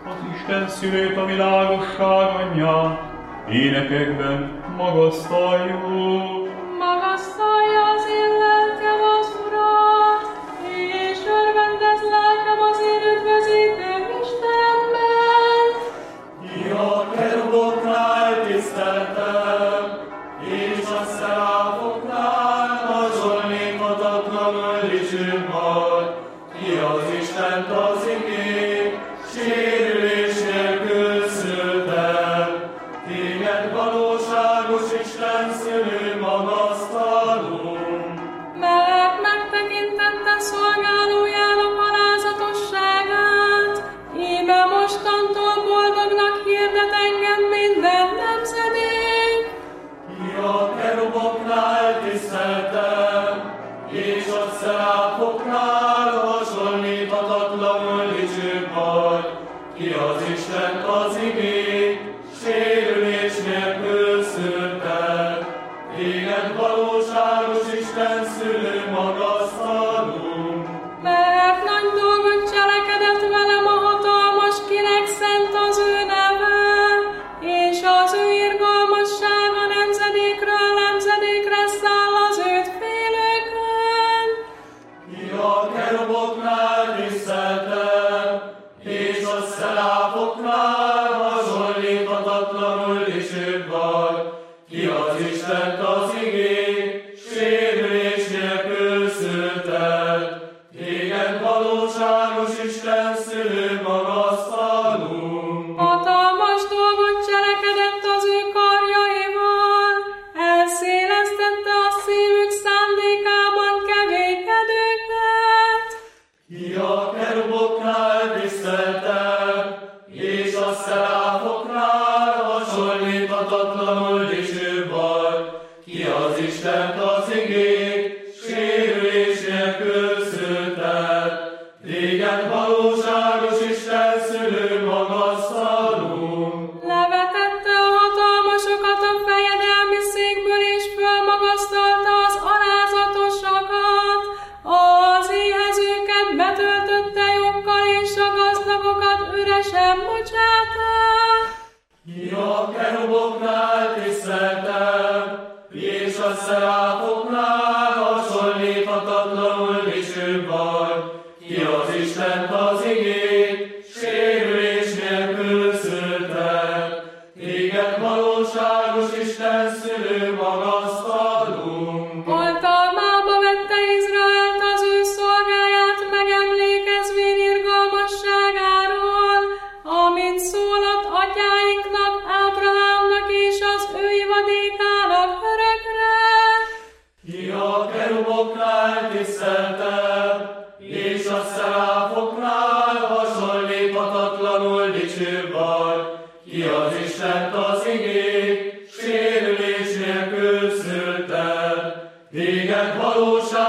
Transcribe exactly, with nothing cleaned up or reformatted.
az Isten szülőt, a világosság anyját, énekekben magasztaljuk. Magasztalja az én lelkem az Urat, és örvendez lelkem az én üdvözítőm Istenben. Ja, keruboknál tiszteltem, és a szeráfoknál hasonlíthatatlanul dicsőbb vagy. Ki az Istent az igét, sérülés nélkül szülted. Téged valóságos Isten szülő magasztalunk. Mert megtekintette szolgálójának alázatosságát, íme mostantól boldognak hirdet engem minden nemzedék. Ja, keruboknál tiszteltem, és a szeráfoknál hasonlíthatatlanul dicsőbb vagy. Ki az Istent az igét, sérülés nélkül szülted. Téged valóságos Isten szülő magasztalunk. Mert nagy dolgot cselekedett velem a hatalmas, kinek szent az ő neve, és az ő irgalmassága nemzedékről nemzedékre száll az őt félőkön. Ja, keruboknál tiszteltem, és a szeráfoknál hasonlíthatatlanul dicsőbb vagy. Ki az Istent az igét, sérülés nélkül szülted. Téged valóságos Isten szülő magasztalunk. Hatalmas dolgot cselekedett az ő karjaival, elszélesztette a szívük szándékában keménykedőket. Ja, keruboknál tiszteltem, és a szeráfoknál hasonlíthatatlanul dicsőbb vagy. Ki az Istent az igét, sérülés nélkül szülted. Téged valóságos Isten szülő magasztalunk. Levetette a hatalmasokat a fejedelmi székből, és fölmagasztalta az alázatosakat. Az éhezőket betöltötte joggal, és a gazdagokat üresen bocsátta. Ja, keruboknál tiszteltem, és a szeráfoknál hasonlíthatatlanul dicsőbb vagy. Ki az Istent az igét, sérülés nélkül szülted. Téged valóságos Isten szülő magasztalunk. Oltalmába vette Izraelt az ő szolgáját, megemlékezvén irgalmasságáról, amit szólott atyáinknak, Ábrahámnak és az ő ivadékának örökre. Ja, keruboknál tiszteltem, és a szeráfoknál hasonlíthatatlanul dicsőbb vagy. Ki az Istent az igét, sérülés nélkül szülted. Téged valóságos